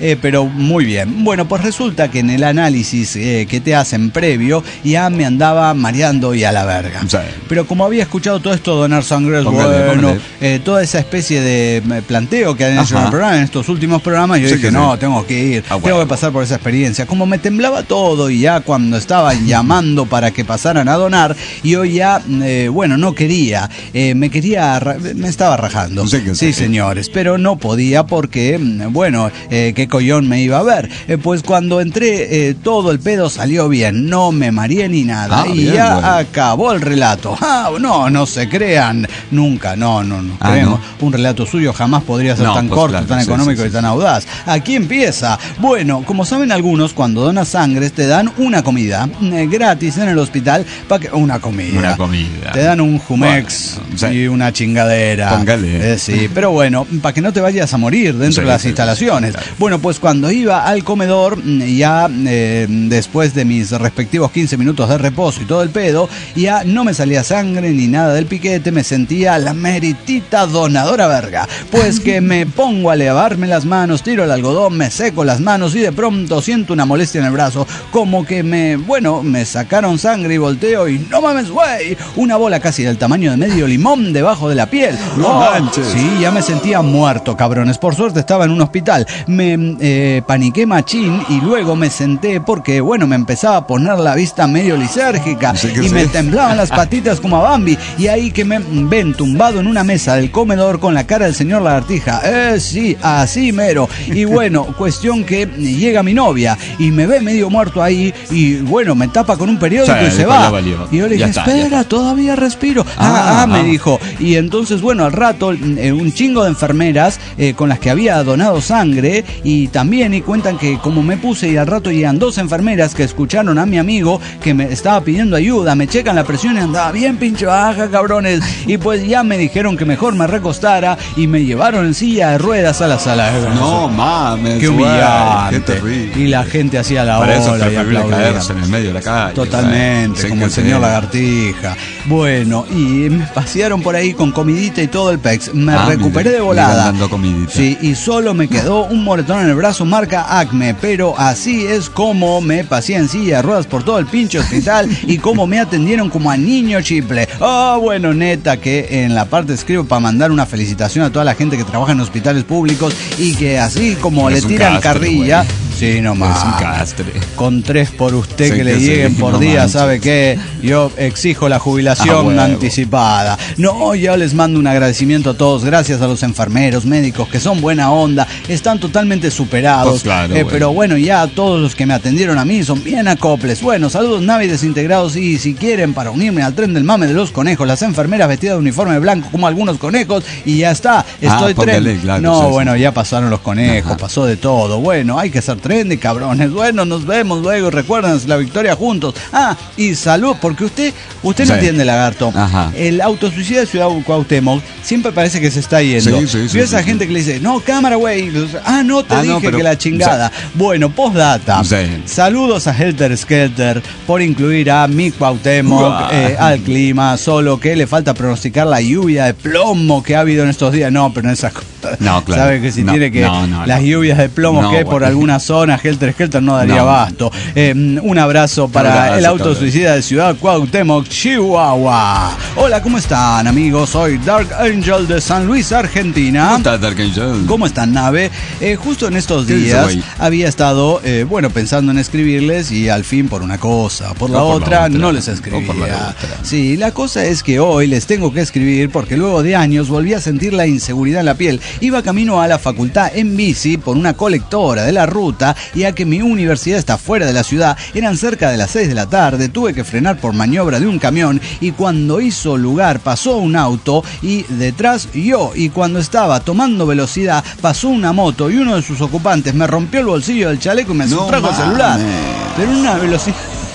eh, pero muy bien. Bueno, pues resulta que en el análisis eh, que te hacen previo, ya me andaba mareando y a la verga. Sí. Pero como había escuchado todo esto, donar sangre es bueno, eh, toda esa especie de planteo que han hecho en el programa, en estos últimos programas, yo sí, dije, no, sí. tengo que ir, ah, tengo bueno. que pasar por esa experiencia. Como me temblaba todo y ya cuando estaba llamando para que pasaran a donar, yo ya, eh, bueno, no quería, eh, me quería, me estaba rajando. Sí, sí, sí, señores, pero no podía porque, bueno, eh, qué collón me iba a ver. Eh, pues cuando entré, eh, todo el pedo salió bien, no me mareé ni nada. Ah, y bien, ya bueno. acabó el relato. Ah, no, no se crean, nunca, no, no, no ah, creemos. ¿No? Un relato suyo jamás podría ser no, tan pues corto, claro, tan sí, económico sí, sí, y tan audaz. Aquí empieza. Bueno, como saben algunos, cuando donas sangre te dan una comida eh, gratis en el hospital. Pa que, una comida. Una comida. Te dan un Jumex bueno, sí. y una chingadera. Póngale. Eh, sí, pero bueno, para que no te vayas a morir dentro sí, de las sí, instalaciones. Claro. Bueno, pues cuando iba al comedor, ya eh, después de mis respectivos quince minutos de reposo y todo el pedo, ya no me salía sangre ni nada del piquete, me sentía la meritita donadora verga. Pues que me pongo a lavarme las manos, tiro el algodón, me seco las manos y de pronto siento una molestia en el brazo, como que me, bueno, me sacaron sangre y volteo y no mames, güey, una bola casi del tamaño de medio limón debajo de la piel. No oh, manches. Sí, ya me sentía muerto, cabrones. Por suerte estaba en un hospital. Me eh, paniqué machín y luego me senté porque, bueno, me empezaba a poner la vista medio lisérgica sí y sí. me temblaban las patitas como a Bambi. Y ahí que me ven tumbado en una mesa del comedor con la cara del señor Lagartija. Eh, sí, así mero. Y bueno, cuestión que llega mi novia y me ve medio muerto ahí y, bueno, me tapa con un periódico sí, y se va. Y yo le dije, está, espera, todavía respiro. Ah, ah, ah, me dijo. Y entonces, bueno, al rato, eh, un chingo de enfermeras eh, con las que había donado sangre y también, y cuentan que como me puse y al rato llegan dos enfermeras que escucharon a mi amigo que me estaba pidiendo ayuda, me checan la presión y andaba bien pinche baja, cabrones. Y pues ya me dijeron que mejor me recostara y me llevaron en silla de ruedas a la sala. No mames, qué humillante. Qué terrible. Y la gente hacía la Para ola eso y aplaudía. Caerse en el medio de la calle. Totalmente, sí, como el señor Lagartija. Bueno, y me pasearon por ahí con comidita y todo el pex. Me ah, recuperé mire, de volada. Sí, y solo me quedó un moretón en el brazo marca Acme, pero así es como me pasé en silla de ruedas por todo el pinche hospital y como me atendieron como a niño chiple. Oh, bueno, neta, que en la parte escribo para mandar una felicitación a toda la gente que trabaja en hospitales públicos y que así como es le tiran castre, carrilla. Wey. Sí, nomás. Es un castre. Con tres por usted sí, que, que le lleguen sí, por no día, manches. ¿Sabe qué? Yo exijo la jubilación ah, anticipada. No, yo les mando un agradecimiento a todos. Gracias a los enfermeros, médicos, que son buena onda. Están totalmente superados. Pues claro, eh, pero bueno, ya todos los que me atendieron a mí son bien acoples. Bueno, saludos Navi desintegrados. Y si quieren, para unirme al tren del mame de los conejos, las enfermeras vestidas de uniforme blanco como algunos conejos. Y ya está. Estoy ah, tren. Claro, no, sí, bueno, sí. ya pasaron los conejos, ajá. pasó de todo. Bueno, hay que ser trendy, cabrones. Bueno, nos vemos luego. Recuerden la victoria juntos. Ah, y salud, porque usted usted sí. no entiende, Lagarto. Ajá. El autosuicidio de Ciudad Cuauhtémoc siempre parece que se está yendo. Sí, sí, sí, Vio esa sí, gente sí. que le dice, no, cámara, güey. Ah, no te ah, dije no, pero, que la chingada. Sí. Bueno, postdata. Sí. Saludos a Helter Skelter por incluir a mi Cuauhtémoc, eh, al clima, solo que le falta pronosticar la lluvia de plomo que ha habido en estos días. No, pero en esas cosas. No, claro. Sabe que si no, tiene que no, no, las no. lluvias de plomo no, que hay bueno. por alguna zona, Helter Skelter no daría no. abasto. Eh, un abrazo para abrazo, el autosuicida de Ciudad Cuauhtémoc, Chihuahua. Hola, ¿cómo están, amigos? Soy Dark Angel de San Luis, Argentina. ¿Cómo estás, Dark Angel? ¿Cómo están, Nave? Eh, justo en estos días había estado, eh, bueno, pensando en escribirles y al fin por una cosa, por la, no, por otra, la otra no les escribía. Por la sí, la cosa es que hoy les tengo que escribir porque luego de años volví a sentir la inseguridad en la piel. Iba camino a la facultad en bici por una colectora de la ruta y a que mi universidad está fuera de la ciudad, eran cerca de las seis de la tarde, tuve que frenar por maniobra de un camión y cuando hizo lugar pasó un auto y detrás yo, y cuando estaba tomando velocidad pasó una moto y uno de sus ocupantes me rompió el bolsillo del chaleco y me sustrajo no el celular. Pero una velocidad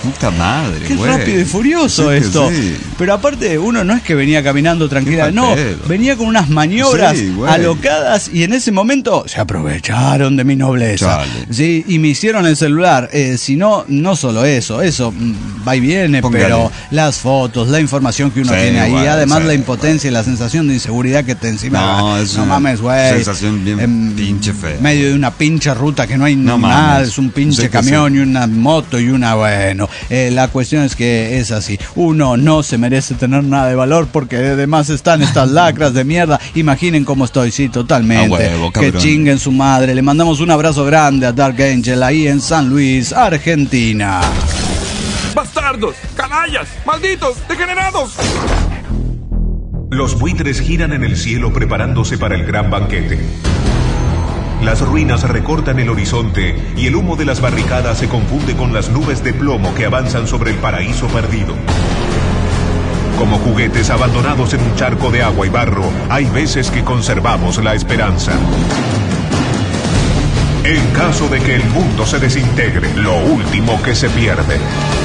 Puta madre, Qué güey. rápido y furioso Sí, esto. sí. Pero aparte, uno no es que venía caminando tranquila, Qué no, palpero. venía con unas maniobras Sí, güey. alocadas y en ese momento se aprovecharon de mi nobleza. Chale. Sí, y me hicieron el celular. Eh, si no, no solo eso, eso mm, va y viene, Póngale. pero las fotos, la información que uno Sí, tiene ahí, güey, además sí, la impotencia y la sensación de inseguridad que te encima. No, es no una mames, güey. sensación bien En pinche fea. medio de una pinche ruta que no hay No nada, mames. es un pinche Sí que camión sí. y una moto y una, bueno, eh, la cuestión es que es así, uno no se merece tener nada de valor porque además están estas lacras de mierda, imaginen cómo estoy, sí, totalmente, A huevo, que cabrón. chinguen su madre, le mandamos un abrazo grande a Dark Angel ahí en San Luis, Argentina. ¡Bastardos! ¡Canallas! ¡Malditos! ¡Degenerados! Los buitres giran en el cielo preparándose para el gran banquete. Las ruinas recortan el horizonte y el humo de las barricadas se confunde con las nubes de plomo que avanzan sobre el paraíso perdido. Como juguetes abandonados en un charco de agua y barro, hay veces que conservamos la esperanza. En caso de que el mundo se desintegre, lo último que se pierde.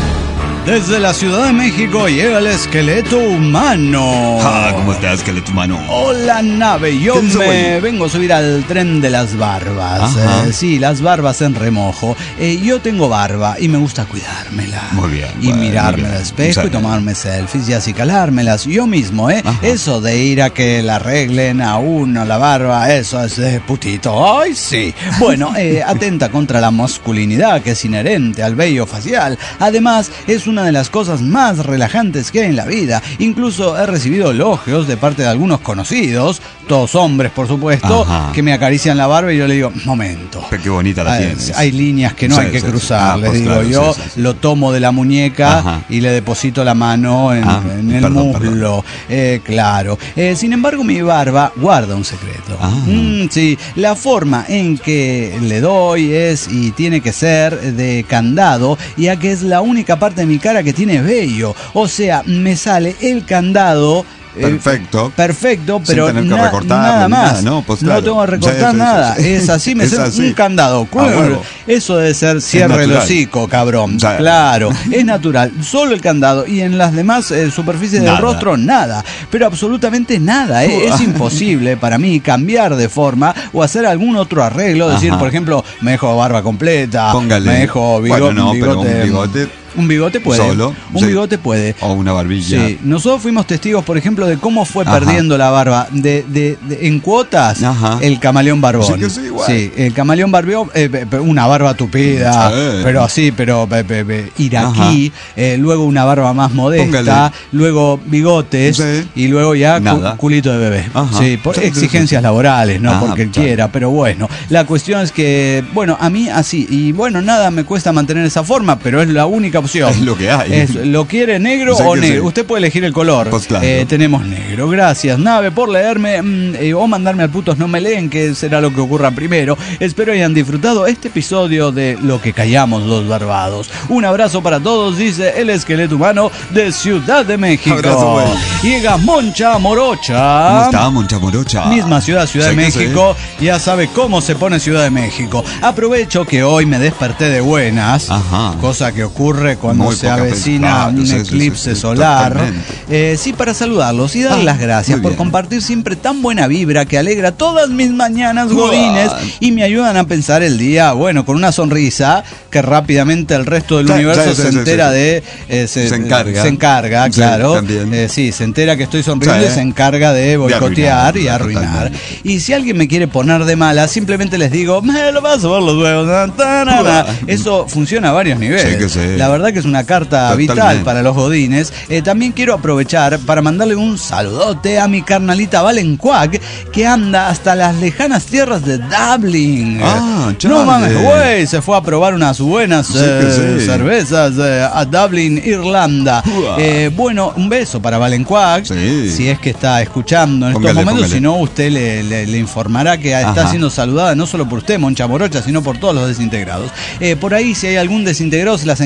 Desde la Ciudad de México llega el esqueleto humano. Ah, ¿cómo estás, esqueleto humano? Hola, nave, yo ¿Qué dice, me güey? vengo a subir al tren de las barbas. Ajá. Eh, sí, las barbas en remojo. Eh, yo tengo barba y me gusta cuidármela. Muy bien, Y bueno, mirarme muy al bien. espejo y Sí. tomarme selfies y así calármelas. Yo mismo, ¿eh? Ajá. Eso de ir a que la arreglen a uno la barba, eso es de putito. ¡Ay, sí! Bueno, eh, atenta contra la masculinidad que es inherente al vello facial. Además, es una de las cosas más relajantes que hay en la vida. Incluso he recibido elogios de parte de algunos conocidos, todos hombres por supuesto, Ajá. que me acarician la barba y yo le digo, momento. Pero qué bonita la Hay, tienes. hay líneas que no Sí, hay que sí, cruzar, sí. Ah, les pues digo claro, yo, sí, sí, sí. lo tomo de la muñeca Ajá. y le deposito la mano en, Ah, en el perdón, muslo. Eh, claro. Eh, sin embargo, mi barba guarda un secreto. Ah. Mm, sí, la forma en que le doy es y tiene que ser de candado, ya que es la única parte de mi cara que tiene vello. O sea, me sale el candado. eh, Perfecto. Perfecto, Sin pero tener que na- recortarlo nada ni más. nada, ¿no? Pues No claro. tengo que recortar Sí, sí, nada. sí, sí. Es así, me Es sale así. un candado. A huevo. Eso debe ser cierre el natural. hocico, cabrón. O sea, Claro, es natural. Solo el candado y en las demás eh, superficies del Nada. rostro nada. Pero absolutamente nada. eh. Es imposible para mí cambiar de forma o hacer algún otro arreglo. Decir, Ajá. por ejemplo, me dejo barba completa. Póngale. Me dejo bigo- Bueno, no, pero bigote. un bigote. Un bigote puede. Solo, Un sí. bigote puede. O una barbilla. Sí, nosotros fuimos testigos, por ejemplo, de cómo fue Ajá. perdiendo la barba de, de- de- en cuotas. Ajá. El camaleón barbón. Sí que sí, güey. Sí, el camaleón barbón, eh, pe- pe- una barba tupida, Sí. pero así, pero pe- pe- pe- iraquí, eh, luego una barba más modesta, Póngale. luego bigotes Sí. y luego ya cu- Nada. culito de bebé. Ajá. Sí, por Sí, sí, exigencias sí. laborales, no Ah, porque él claro. quiera, pero bueno, la cuestión es que, bueno, a mí así, y bueno, nada me cuesta mantener esa forma, pero es la única opción. Es lo que hay. Es- ¿Lo quiere negro Sí o que negro? sí. Usted puede elegir el color. Pues claro. Eh, tenemos negro. Gracias, Nave, por leerme mm, eh, o mandarme al putos no me leen, que será lo que ocurra primero. Espero hayan disfrutado este episodio de Lo que callamos los barbados. Un abrazo para todos, dice el esqueleto humano de Ciudad de México. Abrazo, güey. Llega Moncha Morocha. ¿Cómo está, Moncha Morocha? Misma ciudad, Ciudad Sí de que sí. México. Ya sabe cómo se pone Ciudad de México. Aprovecho que hoy me desperté de buenas, Ajá. cosa que ocurre cuando Muy se pocas veces, avecina claro, un sí, sí, eclipse sí, sí, solar. totalmente. Eh, sí, para saludarlos y dar Ah, las gracias muy por bien. compartir siempre tan buena vibra que alegra todas mis mañanas Uah. godines y me ayudan a pensar el día, bueno, con una sonrisa que rápidamente el resto del Sí, universo sí, sí, se sí, entera sí. de... eh, se, Se encarga. Se encarga, Sí, claro. también. Eh, sí, se entera que estoy sonriendo Sí. y se encarga de boicotear y arruinar, arruinar. totalmente. Y si alguien me quiere poner de mala, simplemente les digo, me lo paso por los huevos. na, ta, na, na". Eso funciona a varios niveles. Sí que sí. La verdad que es una carta Totalmente. vital para los godines. Eh, también quiero aprovechar para mandarle un saludote a mi carnalita Valen Cuac, que anda hasta las lejanas tierras de Dublin. Ah, No chale. mames, güey, se fue a probar unas buenas Sí que eh, sí. cervezas eh, a Dublin, Irlanda. Uah. Eh, bueno, un beso para Valen Cuac, Sí. si es que está escuchando en Póngale, estos momentos, póngale. si no, usted le, le- le informará que está Ajá. siendo saludada no solo por usted, Moncha Morocha, sino por todos los desintegrados. Eh, por ahí, si hay algún desintegrado, se las encargo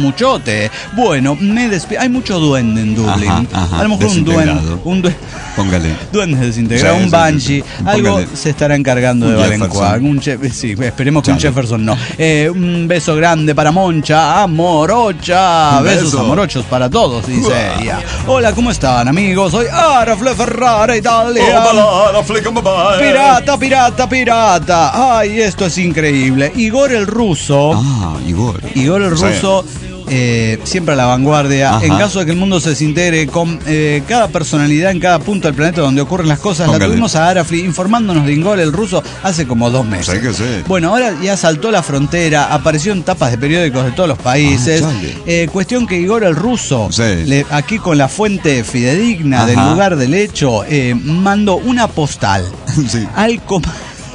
muchote. Bueno, me despido. Hay mucho duende en Dublín. Ajá, ajá. A lo mejor un duende. Un duende. Póngale. Duende desintegrado, Sí, un sí, banshee. sí, sí. Algo Póngale. se estará encargando de Un Valencuac. Jefferson. Un Jef- sí, esperemos que un Chale. Jefferson no. Eh, un beso grande para Moncha, Amorocha. Un Besos beso. amorochos para todos, dice ella. Hola, ¿cómo están, amigos? Soy Arafle Ferrara, Italia. Pirata, pirata, pirata. Ay, esto es increíble. Igor el ruso. Ah, Igor. Igor el Sí. ruso. Eh, siempre a la vanguardia. Ajá. En caso de que el mundo se desintegre, con eh, cada personalidad en cada punto del planeta donde ocurren las cosas, Póngale. la tuvimos a Arafli informándonos de Igor el ruso hace como dos meses. Sí que sí. Bueno, ahora ya saltó la frontera, apareció en tapas de periódicos de todos los países. Ah, chale. Eh, cuestión que Igor el ruso, Sí. le- aquí con la fuente fidedigna Ajá. del lugar del hecho, eh, mandó una postal Sí. al com-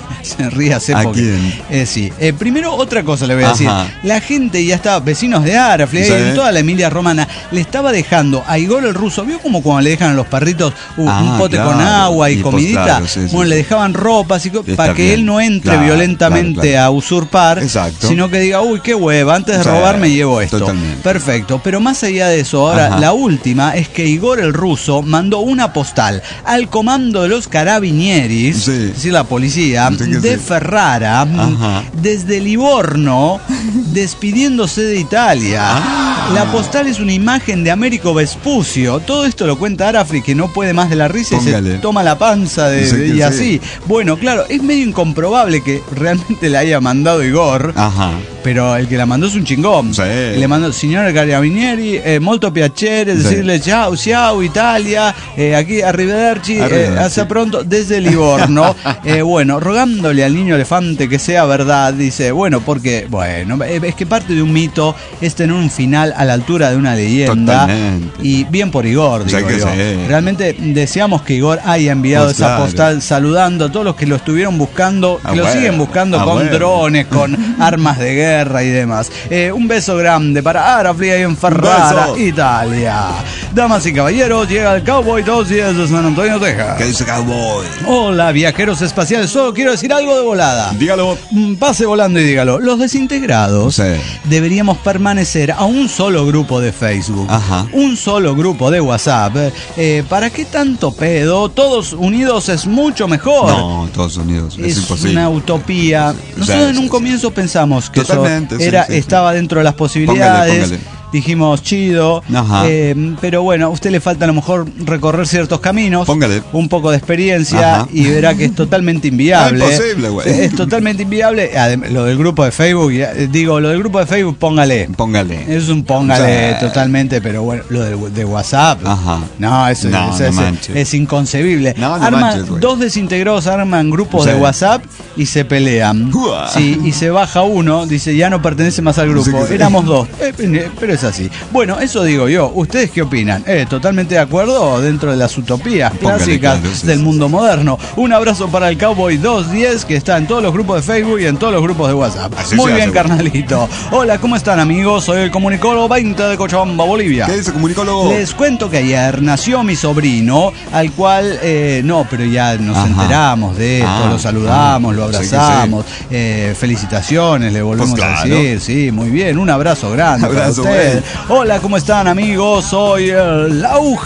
Se ríase ¿A porque. quién? Eh, sí. Eh, primero, otra cosa le voy a decir. Ajá. La gente ya estaba, vecinos de Arafle, Sí. en toda la Emilia Romana, le estaba dejando a Igor el ruso. ¿Vio como cuando le dejan a los perritos un, Ah, un pote claro. con agua y, Y pues, comidita? claro, sí, sí, bueno, sí. le dejaban ropas y co- Está para que bien. él no entre Claro, violentamente claro, claro. a usurpar, Exacto. sino que diga, uy, qué hueva, antes de Sí, robar me llevo esto. totalmente. Perfecto. Pero más allá de eso, ahora Ajá. la última es que Igor el ruso mandó una postal al comando de los carabinieris, Sí. es decir, la policía, Sí que de sí. Ferrara, Ajá. desde Livorno, despidiéndose de Italia. Ah. La postal es una imagen de Américo Vespucio. Todo esto lo cuenta Arafli, que no puede más de la risa y Póngale. se toma la panza de, Sí de- que y sí. así. Bueno, claro, es medio incomprobable que realmente la haya mandado Igor. Ajá. Pero el que la mandó es un chingón. Sí. Le mandó, signore Carabinieri, eh, molto piacere, Sí. decirle ciao, ciao, Italia, eh, aquí arrivederci, eh, Arrivederci. hasta pronto, desde Livorno. Eh, bueno, rogándole al niño elefante que sea verdad, dice, bueno, porque, bueno, eh, es que parte de un mito es tener un final a la altura de una leyenda. Totalmente. Y bien por Igor, Sí digo que yo. sí. Realmente deseamos que Igor haya enviado Pues esa claro. postal saludando a todos los que lo estuvieron buscando, que Ah, lo bueno. siguen buscando Ah, con bueno. drones, con armas de guerra y demás. Eh, un beso grande para Arafli ahí en Ferrara, beso. Italia. Damas y caballeros, llega el Cowboy dos días de San Antonio, Texas. ¿Qué dice Cowboy? Hola, viajeros espaciales. Solo quiero decir algo de volada. Dígalo. Mm, Pase volando y dígalo. Los desintegrados Sí. deberíamos permanecer a un solo grupo de Facebook, Ajá. un solo grupo de WhatsApp. Eh, ¿Para qué tanto pedo? Todos unidos es mucho mejor. No, Estados Unidos. Es, Es imposible. una utopía. Nosotros Sí, en sí, un sí. comienzo pensamos que eso Totalmente, sí, era, sí, sí. estaba dentro de las posibilidades. Póngale, póngale. Dijimos chido, Ajá. eh, pero bueno, a usted le falta a lo mejor recorrer ciertos caminos, Póngale. un poco de experiencia Ajá. y verá que es totalmente inviable. Ah, imposible, güey. Es totalmente inviable. Adem- Lo del grupo de Facebook, ya, eh, digo, lo del grupo de Facebook, póngale. Póngale. Es un póngale Sí. totalmente, pero bueno, lo de, de WhatsApp. Ajá. No, eso, No, eso no es, manches. es inconcebible. No, no Arman- manches, güey. dos desintegrados arman grupos Sí. de WhatsApp y se pelean. Uah. Sí, y se baja uno, dice, ya no pertenece más al grupo. Sí que sí. Éramos dos. Eh, eh, pero es así. Bueno, eso digo yo. ¿Ustedes qué opinan? Eh, ¿Totalmente de acuerdo dentro de las utopías Póngale, clásicas claro, sí, del sí. mundo moderno? Un abrazo para el Cowboy dos diez que está en todos los grupos de Facebook y en todos los grupos de WhatsApp. Así Muy se bien, hace, carnalito. Hola, ¿cómo están, amigos? Soy el comunicólogo veinte de Cochabamba, Bolivia. ¿Qué dice comunicólogo? Les cuento que ayer nació mi sobrino, al cual, eh, no, pero ya nos Ajá. enteramos de esto, Ah, lo saludamos, ah, lo sí que abrazamos, eh, felicitaciones, le volvemos Pues a claro. decir, sí, muy bien, un abrazo grande Abrazo, para usted. Hola, ¿cómo están, amigos? Soy el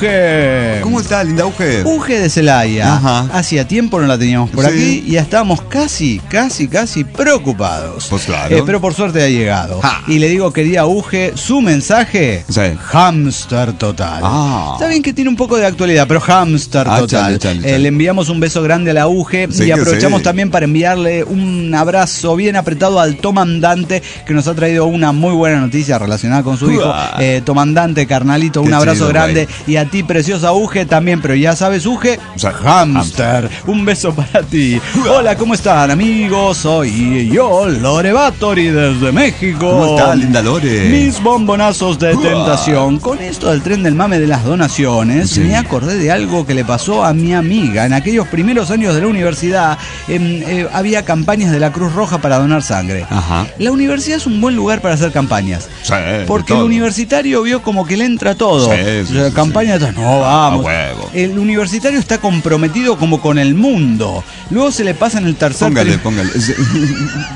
Auge. ¿Cómo está, linda Auge? Uge de Celaya. Ajá. Hacía tiempo no la teníamos por Sí. aquí y ya estábamos casi, casi, casi preocupados. Pues claro. Eh, pero por suerte ha llegado. Ja. Y le digo, quería Uge, su mensaje, Sí. hamster total. Ah. Está bien que tiene un poco de actualidad, pero hamster Ah, total. chale, chale, Eh, chale. le enviamos un beso grande a la Uge Sí y que aprovechamos sí. también para enviarle un abrazo bien apretado al tomandante que nos ha traído una muy buena noticia relacionada con su hijo. Uah. Eh, tomandante, carnalito, un Qué abrazo chido, grande. güey. Y a ti, preciosa Uge, también, pero ya sabes, Uge, O sea, hamster. Un beso para ti. Hola, ¿cómo están, amigos? Soy yo, Lore Batory, desde México. ¿Cómo está, linda Lore? Mis bombonazos de Uah. tentación. Con esto del tren del mame de las donaciones, Sí. me acordé de algo que le pasó a mi amiga. En aquellos primeros años de la universidad, em, eh, había campañas de la Cruz Roja para donar sangre. Ajá. La universidad es un buen lugar para hacer campañas. Sí, de Porque el todo. universitario vio como que le entra todo. Sí, sí, O sea, sí, campaña, sí. no, vamos. A huevo. El universitario está comprometido como con el mundo. Luego se le pasa en el tercer Póngale, tri- póngale. Sí.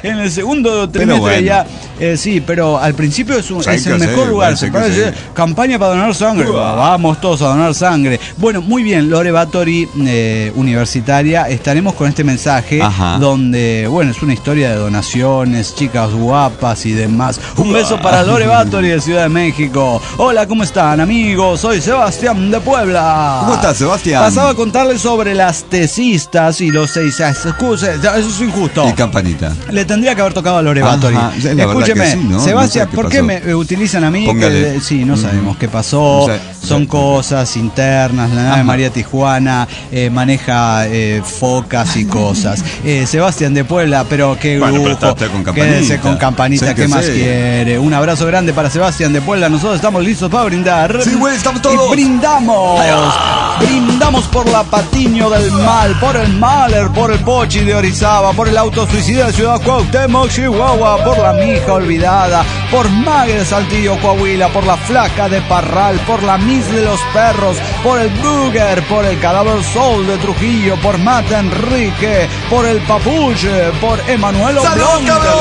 En el segundo trimestre bueno. ya, eh, sí, pero al principio es, un, es el mejor sí, lugar. Se puede decir, campaña para donar sangre. Uh. Vamos todos a donar sangre. Bueno, muy bien, Lore Batory, eh, universitaria. Estaremos con este mensaje Ajá. donde, bueno, es una historia de donaciones, chicas guapas y demás. Un beso para Lore Batory de Ciudad de México. Hola, ¿cómo están, amigos? Soy Sebastián de Puebla. ¿Cómo estás, Sebastián? Pasaba a contarles sobre las tesistas y los seis excuses. Eso es injusto. Y campanita. Le tendría que haber tocado a Lore Batory. Escúcheme, sí, ¿no? Sebastián, no sé ¿por qué me utilizan a mí? Que, sí, no sabemos mm. qué pasó. No sé. Son sí, cosas sí. internas. La nave María Tijuana eh, maneja eh, focas y cosas. eh, Sebastián de Puebla, pero qué bueno, lujo. Pero con campanita. Quédese con campanita, ¿qué más sí. quiere? Un abrazo grande para Sebastián de Puebla. Nosotros estamos listos para brindar. Sí, güey, estamos todos. Y brindamos. Brindamos por la Patiño del Mal, por el Mahler, por el Pochi de Orizaba, por el autosuicida de Ciudad Cuauhtémoc, Chihuahua, por la Mija Olvidada, por Mague de Saltillo, Coahuila, por la Flaca de Parral, por la Miss de los Perros, por el Booger, por el Cadáver Soul de Trujillo, por Mata Enrique, por el Papuche, por Emanuel Oblón.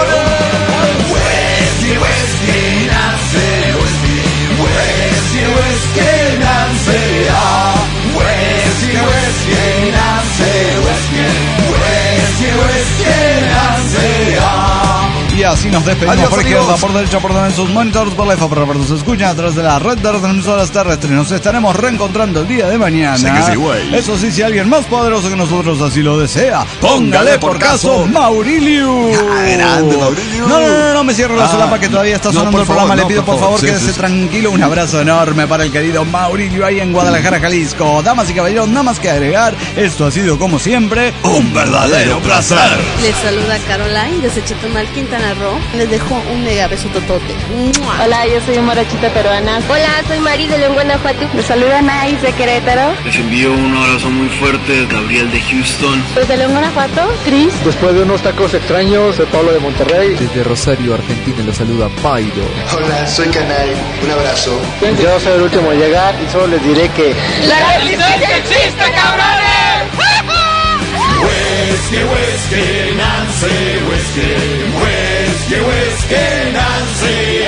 Whisky, whisky, Nancy, whisky, whisky, whisky, Nancy, ah. Whisky, whisky, Nancy, whisky, whisky, whisky, Nancy, ah. Y así nos despedimos. Adiós, por izquierda, amigos. Por derecha, por donde sus monitores, por la F, por la se escuchan a través de la red de las emisoras terrestres. Nos estaremos reencontrando el día de mañana. Sí que sí, güey. Eso sí, si alguien más poderoso que nosotros así lo desea, póngale por caso Maurilio. Grande, Maurilio. No, no, no, no me cierro la ah, solapa que todavía está sonando no, el programa. Favor, Le no, pido por favor, favor sí, quédese sí, tranquilo. Un abrazo enorme para el querido Maurilio ahí en Guadalajara, Jalisco. Damas y caballeros, nada más que agregar. Esto ha sido, como siempre, un verdadero placer. Les saluda Caroline desde Chetumal, Quintana Roo. Les dejo un mega beso totote. Hola, yo soy Morochita Peruana. Hola, soy Mari de León, Guanajuato. Les saluda Nais de Querétaro. Les envío un abrazo muy fuerte, Gabriel de Houston. Desde León, Guanajuato, Cris. Después de unos tacos extraños, soy Pablo de Monterrey. Desde Rosario, Argentina, los saluda Pairo. Hola, soy Canay. Un abrazo. Yo soy el último en llegar y solo les diré que... ¡La resistencia existe, cabrones! Whisky, whisky, Nancy, whisky, whisky, whisky, Nancy,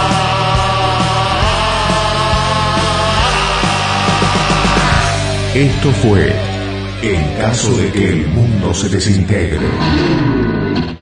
ah. Esto fue En caso de que el mundo se desintegre.